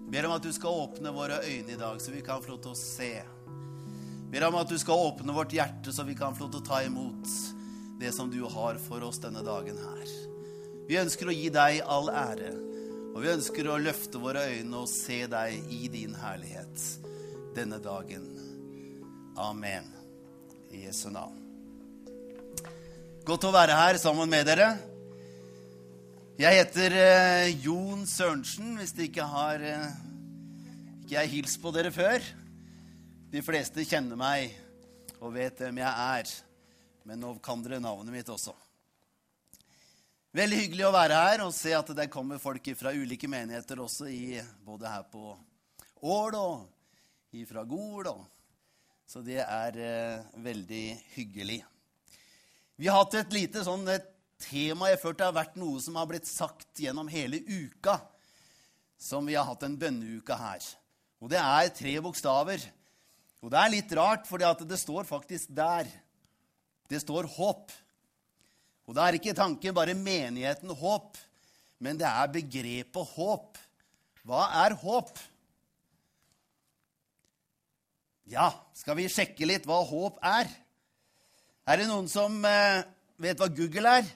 Ber om at du skal åpne våre øyne i dag, så vi kan få lov til å se. Ber om at du skal åpne vårt hjerte, så vi kan få lov til å ta imot det som du har for oss denne dagen her. Vi ønsker å gi deg all ære, og vi ønsker å løfte våre øyne og se deg i din herlighet denne dagen. Amen. I Jesu navn. Godt å være her sammen med dere. Jeg heter Jon Sørensen, hvis det ikke jeg hilst på dere før. De fleste kjenner meg og vet hvem jeg er, men nå kan dere navnet mitt også. Veldig hyggelig å være her og se at det kommer folk fra ulike menigheter også, både her på Ål og fra Gol. Så det er veldig hyggelig. Vi har hatt et lite tema. Jeg følte det har vært noe som har blitt sagt gjennom hele uka, som vi har hatt en bønneuke her. Og det er 3 bokstaver. Og det er litt rart, fordi at det står faktisk der. Det står håp. Og det er ikke tanken bare menigheten håp, men det er begrepet håp. Hva er håp? Ja, skal vi sjekke litt hva håp er? Er det noen som vet hva Google er?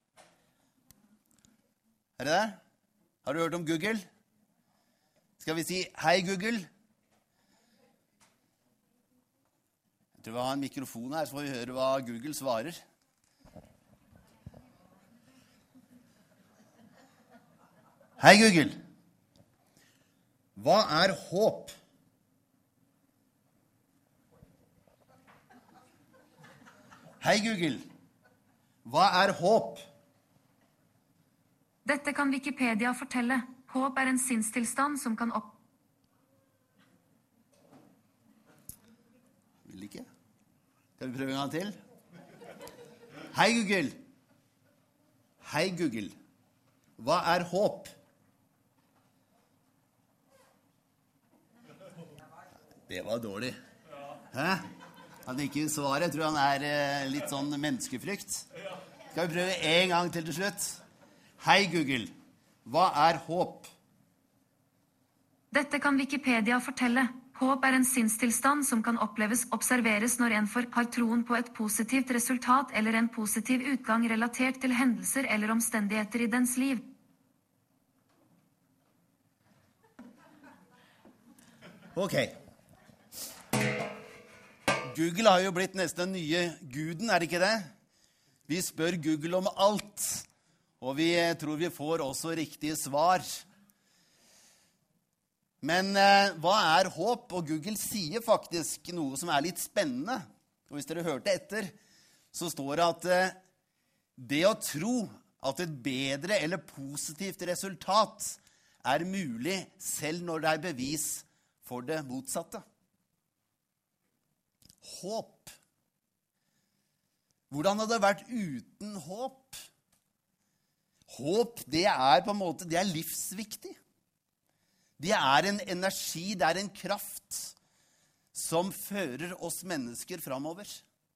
Er det det? Har du hørt om Google? Skal vi si hei Google? Jeg tror vi har en mikrofon her, så får vi høre hva Google svarer. Hei Google. Hva er håp? Hei Google. Hva er håp? Dette kan Wikipedia fortelle. Håp er en sinnstilstand som kan Vil ikke? Skal vi prøve en gang til? Hei Google. Hei Google. Hva er håp? Det var dårlig. Hæ? Han ikke svarer. Jeg tror han er litt sånn menneskefrykt. Skal vi prøve en gang til slutt? Hei Google. Hva er håp? Dette kan Wikipedia fortelle. Håp er en sinnstilstand som kan observeres når en har troen på et positivt resultat eller en positiv utgang relatert til hendelser eller omstendigheter i dens liv. Ok. Google har jo blitt nesten den nye guden, er det ikke det? Vi spør Google om alt, og vi tror vi får også riktige svar. Men hva er håp? Og Google sier faktisk noe som er litt spennende. Og hvis dere hørte etter, så står det at det å tro at et bedre eller positivt resultat er mulig selv når det er bevis for det motsatte. Håp. Hvordan hadde det vært uten håp? Håp, det er på en måte, det er livsviktig. Det er en energi, det er en kraft som fører oss mennesker framover.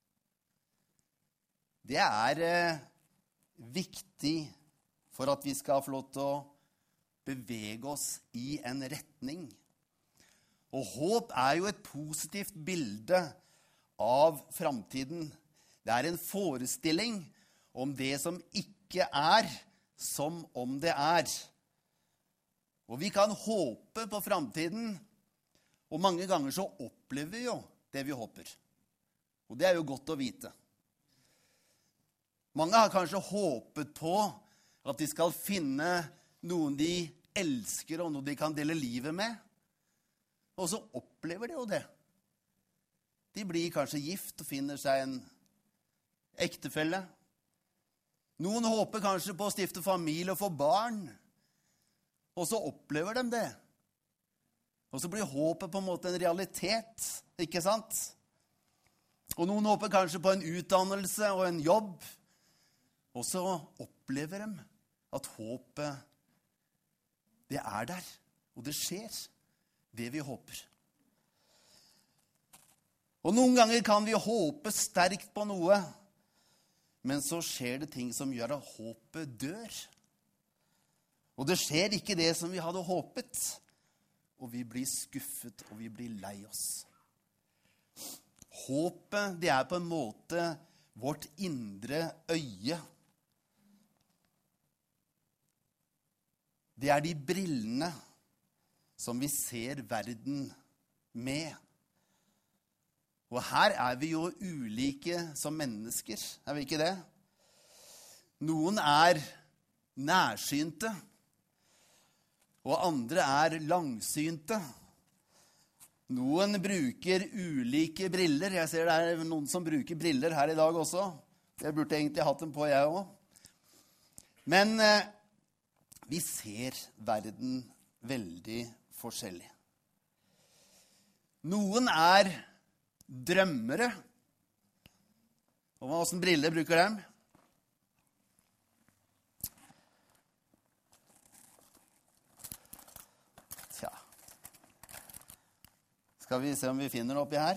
Det er viktig for at vi skal få lov til å bevege oss i en retning. Og håp er jo et positivt bilde av framtiden. Det er en forestilling om det som ikke er som om det er. Og vi kan håpe på framtiden, og mange ganger så opplever vi jo det vi håper. Og det er jo godt å vite. Mange har kanskje håpet på at de skal finne noen de elsker og noe de kan dele livet med. Og så opplever de jo det. De blir kanskje gift og finner seg en ektefelle. Noen håper kanskje på å stifte familie og få barn. Og så opplever de det. Og så blir håpet på en måte en realitet, ikke sant? Og noen håper kanskje på en utdannelse og en jobb. Og så opplever de at håpet, det er der. Og det skjer, det vi håper. Og noen ganger kan vi håpe sterkt på noe, men så skjer det ting som gjør at håpet dør. Og det skjer ikke det som vi hadde håpet. og vi blir skuffet, og vi blir lei oss. Håpet, det er på en måte vårt indre øye. Det er de brillene som vi ser verden med. Og her er vi jo ulike som mennesker, er vi ikke det? Noen er nærsynte, og andre er langsynte. Noen bruker ulike briller. Jeg ser det er noen som bruker briller her i dag også. Jeg burde egentlig hatt dem på, jeg også. Men vi ser verden veldig forskjellig. Noen er drømmere. Og hvordan briller bruker de? Tja. Skal vi se om vi finner det oppi her?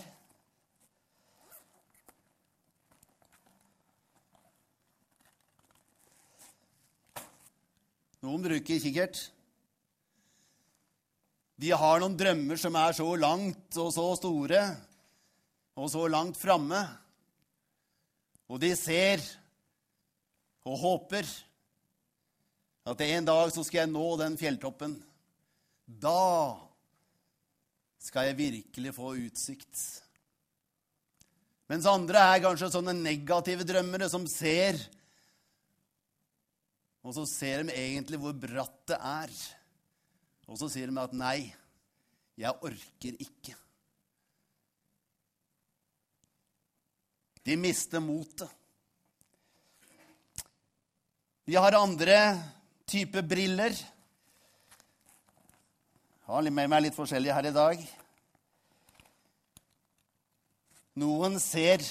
Noen bruker kikkert. De har noen drømmer som er så langt og så store, og så langt fremme. Og de ser og håper at en dag så skal jeg nå den fjelltoppen. Da skal jeg virkelig få utsikt. Mens andre er kanskje sånne negative drømmere som ser, og så ser de egentlig hvor bratt det er. Og så sier de at nei, jeg orker ikke. De mister motet. Vi har andre typer briller. Jeg har med meg litt forskjellige her i dag. Noen ser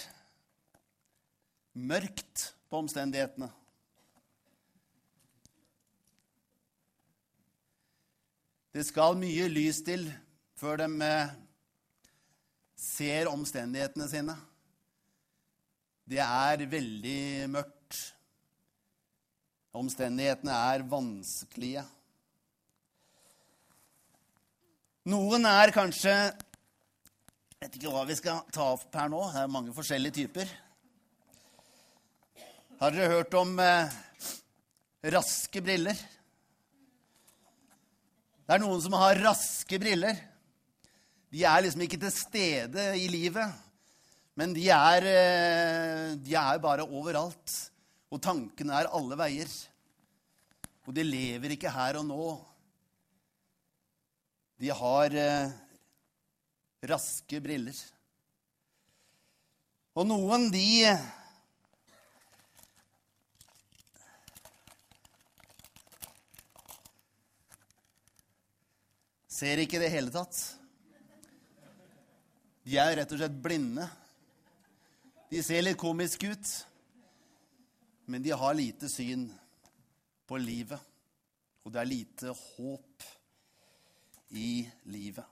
mørkt på omstendighetene. Det skal mye lys til før de ser omstendighetene sine. Det er veldig mørkt. Omstendighetene er vanskelige. Noen er kanskje, jeg vet ikke hva vi skal ta opp her nå, det er mange forskjellige typer. Har dere hørt om raske briller? Det er noen som har raske briller. De er liksom ikke til stede i livet, men de er bare overalt. Og tankene er alle veier. Og de lever ikke her og nå. De har raske briller. Og noen, de ser ikke det hele tatt. De er rett og slett blinde. De ser litt komisk ut, men de har lite syn på livet. Og det er lite håp i livet.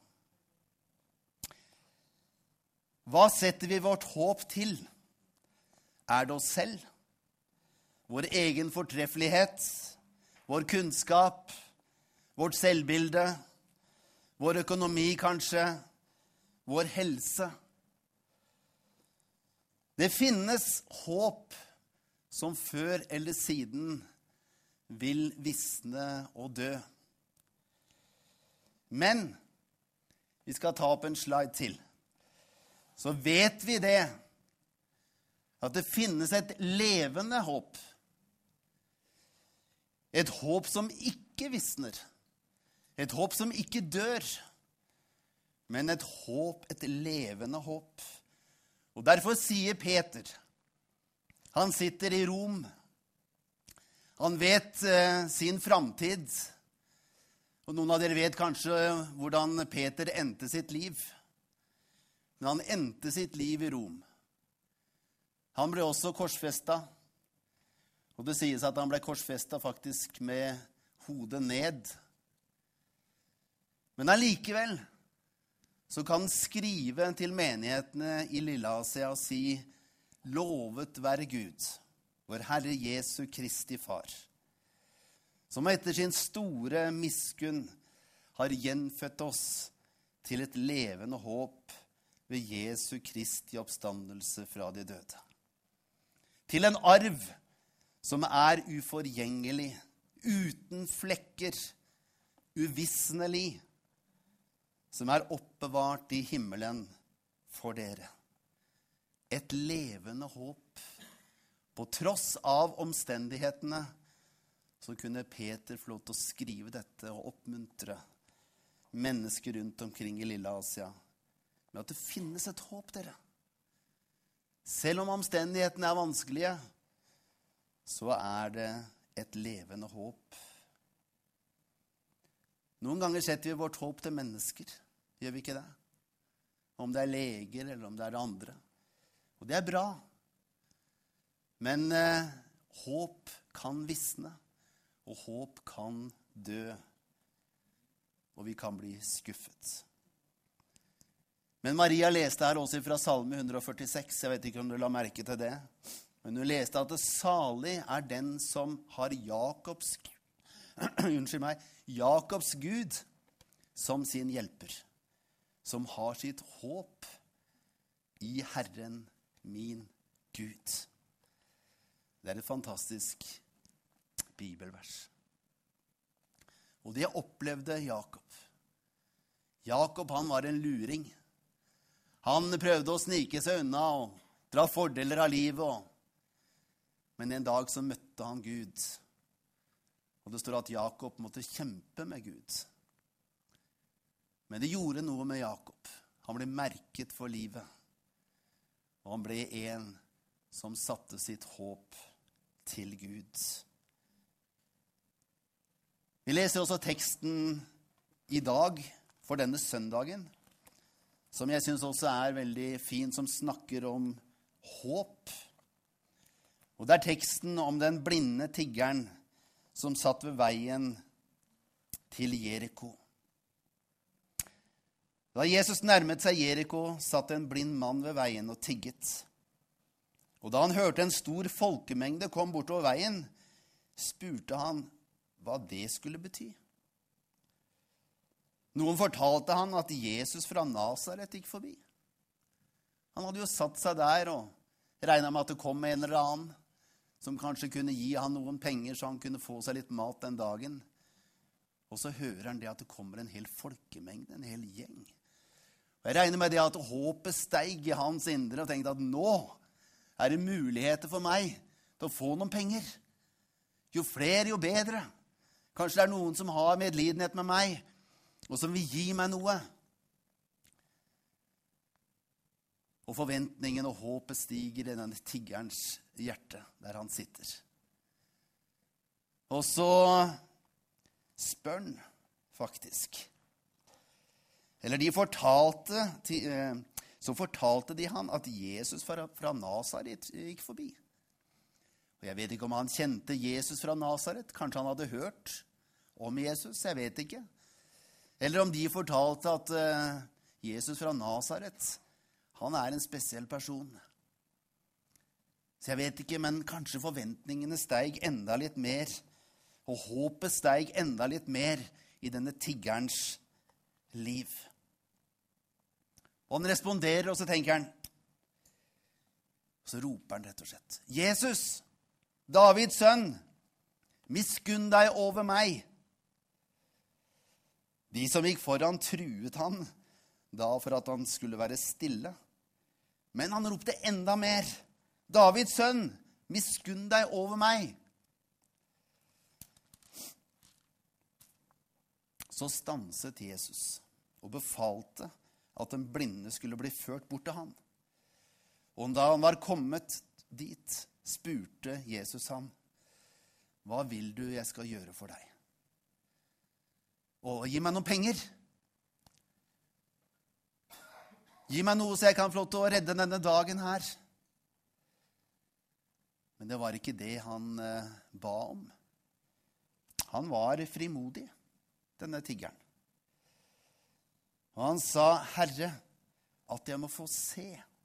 Hva setter vi vårt håp til? Er det oss selv? Vår egen fortreffelighet? Vår kunnskap? Vårt selvbilde? Vår økonomi kanskje? Vår helse? Det finnes håp som før eller siden vil visne og dø. Men vi skal ta opp en slide til. Så vet vi det, at det finnes et levende håp. Et håp som ikke visner. Et håp som ikke dør. Men et håp, et levende håp. Og derfor sier Peter, han sitter i Rom. Han vet sin framtid. Og noen av dere vet kanskje hvordan Peter endte sitt liv. Men han endte sitt liv i Rom. Han ble også korsfestet. Og det sies at han ble korsfestet faktisk med hodet ned. Men allikevel så kan han skrive til menighetene i Lilleasia og si: lovet være Gud, vår Herre Jesu Kristi Far, som etter sin store miskunn har gjenfødt oss til et levende håp ved Jesu Kristi oppstandelse fra de døde. Til en arv som er uforgjengelig, uten flekker, uvissnelig, som er oppbevart i himmelen for dere. Et levende håp. På tross av omstendighetene så kunne Peter få lov til å skrive dette og oppmuntre mennesker rundt omkring i Lille Asia med at det finnes et håp, dere. Selv om omstendighetene er vanskelige, så er det et levende håp. Noen ganger setter vi vårt håp til mennesker, gjør vi ikke det? Om det er leger eller om det er andre. Og det er bra. Men håp kan visne, og håp kan dø. Og vi kan bli skuffet. Men Maria leste her også fra Salme 146, jeg vet ikke om du la merke til det. Men hun leste at det salig er den som har Jakobs Gud som sin hjelper. Som har sitt håp i Herren min Gud. Det er et fantastisk bibelvers. Og det opplevde Jakob. Jakob, han var en luring. Han prøvde å snike seg unna og dra fordeler av livet. Men en dag så møtte han Gud. Og det står at Jakob måtte kjempe med Gud. Men det gjorde noe med Jakob. Han ble merket for livet. Og han ble en som satte sitt håp til Gud. Vi leser også teksten i dag for denne søndagen, som jeg synes også er veldig fin, som snakker om håp. Og det er teksten om den blinde tiggeren som satt ved veien til Jeriko. Da Jesus nærmet seg Jeriko, satt en blind mann ved veien og tigget. Og da han hørte en stor folkemengde kom bortover veien, spurte han hva det skulle bety. Noen fortalte han at Jesus fra Nazaret gikk forbi. Han hadde jo satt seg der og regnet med at det kom en eller annen som kanskje kunne gi han noen penger så han kunne få seg litt mat den dagen. Og så hører han det at det kommer en hel folkemengde, en hel gjeng. Og jeg regner med det at håpet steig i hans indre og tenkte at nå er det muligheter for meg til å få noen penger. Jo flere, jo bedre. Kanskje det er noen som har medlidenhet med meg, og som vil gi meg noe. Og forventningen og håpet stiger i denne tiggerens hjerte, der han sitter. Og så spør han faktisk. Eller så fortalte de han at Jesus fra Nazaret gikk forbi. Og jeg vet ikke om han kjente Jesus fra Nazaret. Kanskje han hadde hørt om Jesus, jeg vet ikke. Eller om de fortalte at Jesus fra Nazaret, han er en spesiell person. Så jeg vet ikke, men kanskje forventningene steig enda litt mer, og håpet steig enda litt mer i denne tiggerens liv. Og han responderer, og så tenker han, så roper han rett og slett, Jesus, Davids sønn, miskunn deg over meg. De som gikk foran truet han, da for at han skulle være stille. Men han ropte enda mer, Davids sønn, miskunn deg over meg. Så stanset Jesus og befalte at den blinde skulle bli ført bort til han. Og da han var kommet dit, spurte Jesus ham, hva vil du jeg skal gjøre for deg? Og gi meg noen penger. Gi meg noe så jeg kan få lov til å redde denne dagen her. Men det var ikke det han ba om. Han var frimodig, denne tiggeren. Og han sa, Herre, at jeg må få se.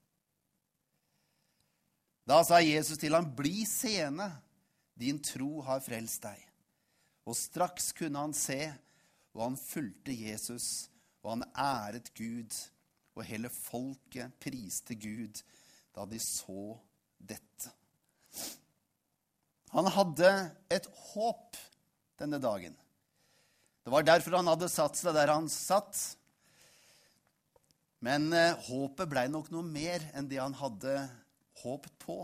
Da sa Jesus til ham, bli seende, din tro har frelst deg. Og straks kunne han se, og han fulgte Jesus, og han æret Gud, og hele folket priste Gud da de så dette. Han hadde et håp denne dagen. Det var derfor han hadde satt seg der han satt. Men håpet ble nok noe mer enn det han hadde håpet på.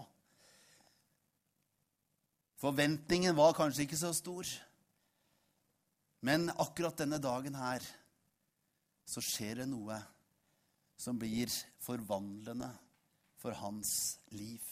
Forventningen var kanskje ikke så stor. Men akkurat denne dagen her, så skjer det noe som blir forvandlende for hans liv.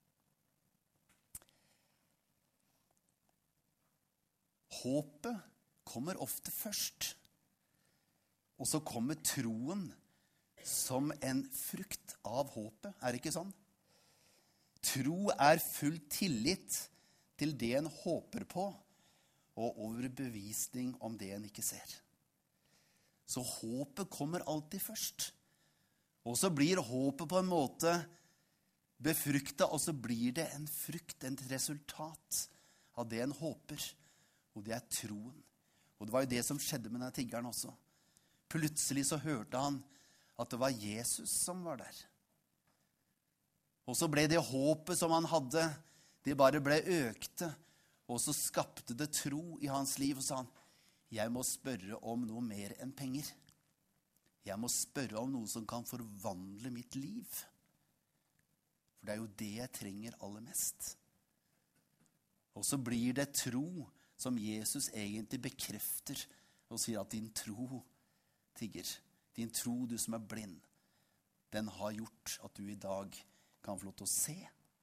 Håpet kommer ofte først, og så kommer troen som en frukt av håpet. Er det ikke sånn? Tro er full tillit til det en håper på, og overbevisning om det en ikke ser. Så håpet kommer alltid først. Og så blir håpet på en måte befruktet, og så blir det en frukt, et resultat av det en håper. Og det er troen. Og det var jo det som skjedde med denne tiggeren også. Plutselig så hørte han at det var Jesus som var der. Og så ble det håpet som han hadde, det bare ble økte. Og så skapte det tro i hans liv, og sa han, jeg må spørre om noe mer enn penger. Jeg må spørre om noe som kan forvandle mitt liv. For det er jo det jeg trenger aller mest. Og så blir det tro som Jesus egentlig bekrefter og sier at din tro, tigger, din tro, du som er blind, den har gjort at du i dag kan få lov til å se.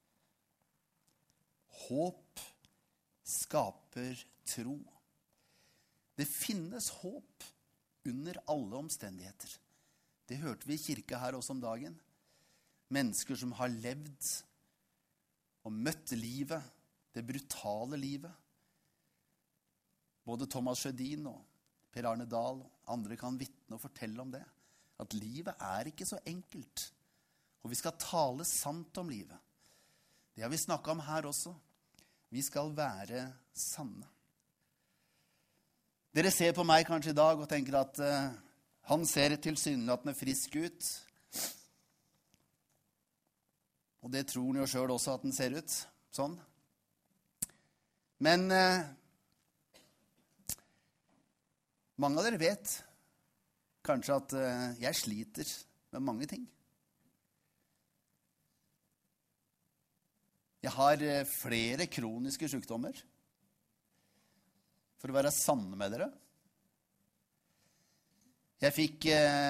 Håp skaper tro. Det finnes håp under alle omstendigheter. Det hørte vi i kirka her også om dagen. Mennesker som har levd og møtt livet, det brutale livet. Både Thomas Sjødin og Per Arne Dahl og andre kan vitne og fortelle om det. At livet er ikke så enkelt. Og vi skal tale sant om livet. Det har vi snakket om her også. Vi skal være sanne. Dere ser på meg kanskje i dag og tenker at han ser tilsynelatende frisk ut. Og det tror han jo selv også at han ser ut. Sånn. Men mange av dere vet kanskje at jeg sliter med mange ting. Jeg har flere kroniske sykdommer. For å være sanne med dere. Jeg fikk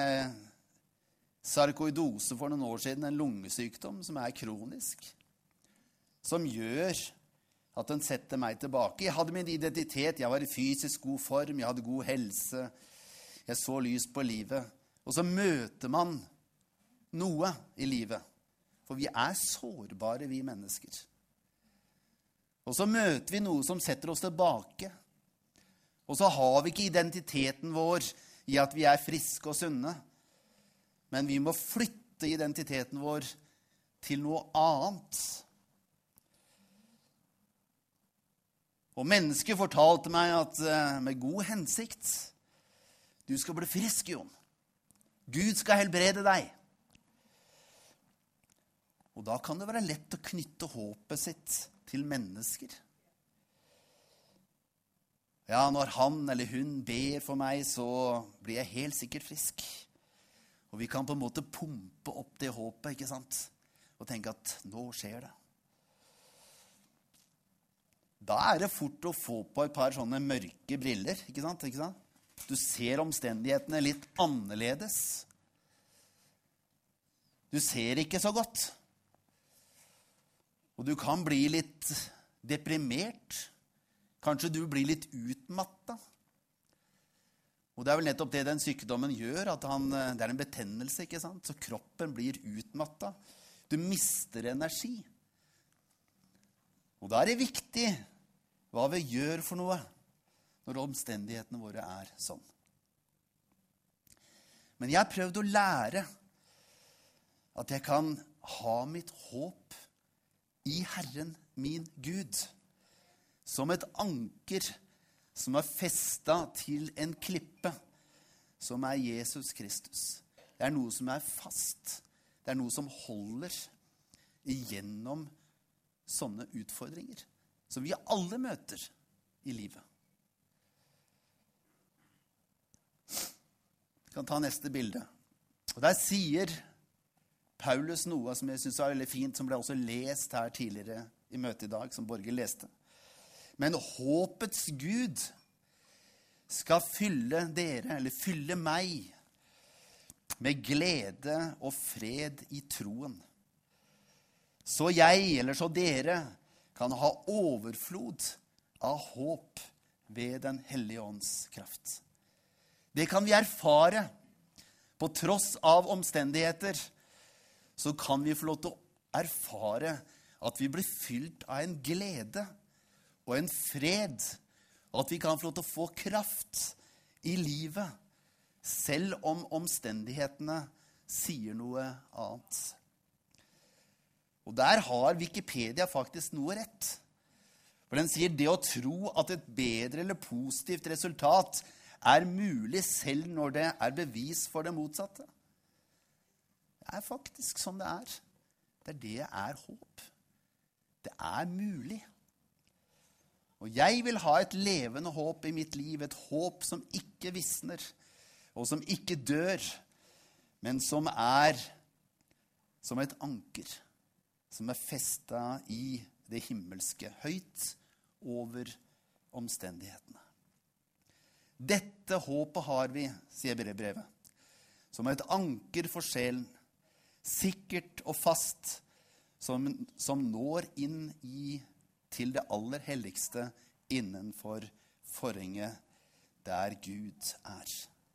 sarkoidose for noen år siden, en lungesykdom som er kronisk. Som gjør at den setter meg tilbake. Jeg hadde min identitet, jeg var i fysisk god form, jeg hadde god helse, jeg så lys på livet. Og så møter man noe i livet. For vi er sårbare, vi mennesker. Og så møter vi noe som setter oss tilbake. Og så har vi ikke identiteten vår i at vi er friske og sunne. Men vi må flytte identiteten vår til noe annet. Og mennesker fortalte meg at med god hensikt, du skal bli frisk, Jon. Gud skal helbrede deg. Og da kan det være lett å knytte håpet sitt til mennesker. Ja, når han eller hun ber for meg, så blir jeg helt sikkert frisk. Og vi kan på en måte pumpe opp det håpet, ikke sant? Og tenke at nå skjer det. Da er det fort å få på et par sånne mørke briller, ikke sant? Ikke sant? Du ser omstendighetene litt annerledes. Du ser ikke så godt. Og du kan bli litt deprimert. Kanskje du blir litt utmattet. Og det er vel nettopp det den sykdommen gjør, at det er en betennelse, ikke sant? Så kroppen blir utmattet. Du mister energi. Og da er det viktig hva vi gjør for noe når omstendighetene våre er sånn. Men jeg har prøvd å lære at jeg kan ha mitt håp i Herren min Gud, som et anker som er festet til en klippe, som er Jesus Kristus. Det er noe som er fast. Det er noe som holder igjennom sånne utfordringer, som vi alle møter i livet. Vi kan ta neste bilde. Og der sier Paulus noe som jeg synes er veldig fint, som ble også lest her tidligere i møtet i dag, som Borge leste. Men håpets Gud skal fylle dere, eller fylle meg, med glede og fred i troen. Så jeg, eller så dere, kan ha overflod av håp ved den hellige ånds kraft. Det kan vi erfare. På tross av omstendigheter, så kan vi få lov til å erfare at vi blir fylt av en glede og en fred, og at vi kan få lov til å få kraft i livet, selv om omstendighetene sier noe annet. Og der har Wikipedia faktisk noe rett. For den sier det å tro at et bedre eller positivt resultat er mulig selv når det er bevis for det motsatte. Det er faktisk sånn det er. Det er håp. Det er mulig. Og jeg vil ha et levende håp i mitt liv, et håp som ikke visner, og som ikke dør, men som er som et anker, som er festet i det himmelske, høyt over omstendighetene. Dette håpet har vi, sier brevet, som et anker for sjelen, sikkert og fast, som når inn til det aller helligste innenfor forhenget der Gud er.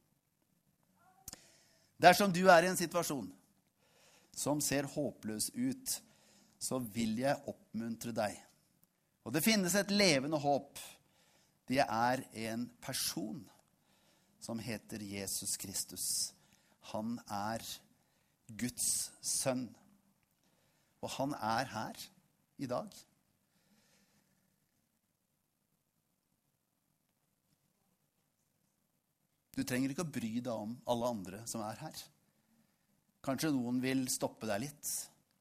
Dersom du er i en situasjon som ser håpløs ut, så vil jeg oppmuntre deg. Og det finnes et levende håp. Det er en person som heter Jesus Kristus. Han er Guds sønn. Og han er her i dag. Du trenger ikke å bry deg om alle andre som er her. Kanskje noen vil stoppe deg litt.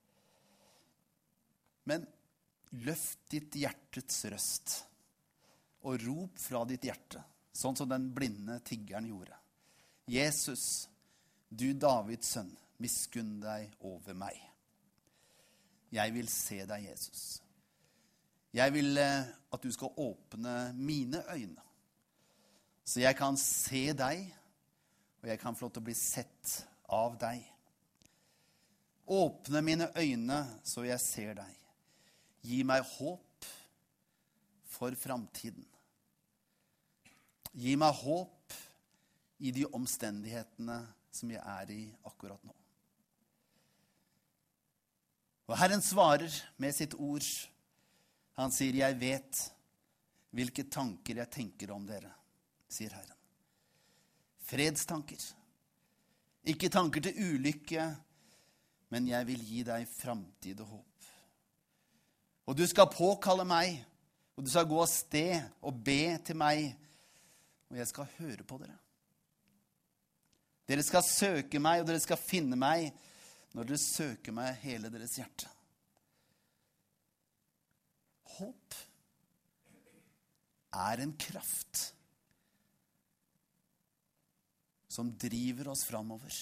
Men løft ditt hjertets røst og rop fra ditt hjerte, sånn som den blinde tiggeren gjorde. Jesus, du Davids sønn, miskunn deg over meg. Jeg vil se deg, Jesus. Jeg vil at du skal åpne mine øyne, så jeg kan se deg, og jeg kan få lov til å bli sett av deg. Åpne mine øyne, så jeg ser deg. Gi meg håp for framtiden. Gi meg håp i de omstendighetene som jeg er i akkurat nå. Og Herren svarer med sitt ord. Han sier, jeg vet hvilke tanker jeg tenker om dere, sier Herren. Fredstanker. Ikke tanker til ulykke, men jeg vil gi deg framtid og håp. Og du skal påkalle meg, og du skal gå av sted og be til meg, og jeg skal høre på dere. Dere skal søke meg, og dere skal finne meg, når dere søker meg hele deres hjerte. Håp er en kraft som driver oss framover.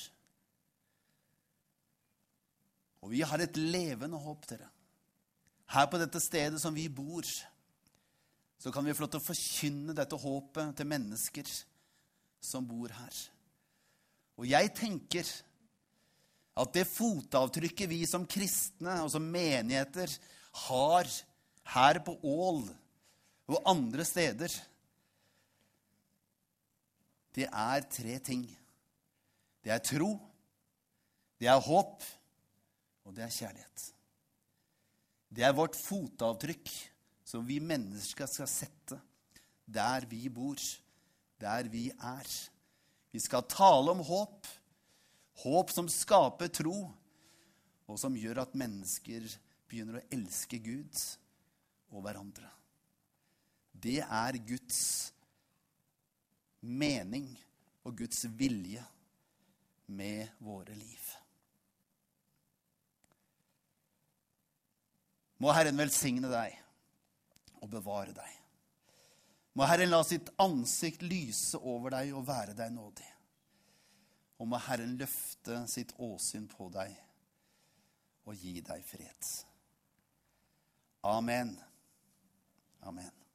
Og vi har et levende håp, dere. Her på dette stedet som vi bor, så kan vi få lov til å forkynne dette håpet til mennesker som bor her. Og jeg tenker at det fotavtrykket vi som kristne og som menigheter har her på Ål og andre steder, det er 3 ting. Det er tro, det er håp, og det er kjærlighet. Det er vårt fotavtrykk som vi mennesker skal sette der vi bor, der vi er. Vi skal tale om håp, håp som skaper tro, og som gjør at mennesker begynner å elske Gud og hverandre. Det er Guds mening og Guds vilje med våre liv. Må Herren velsigne deg og bevare deg. Må Herren la sitt ansikt lyse over deg og være deg nådig. Og må Herren løfte sitt åsyn på deg og gi deg fred. Amen. Amen.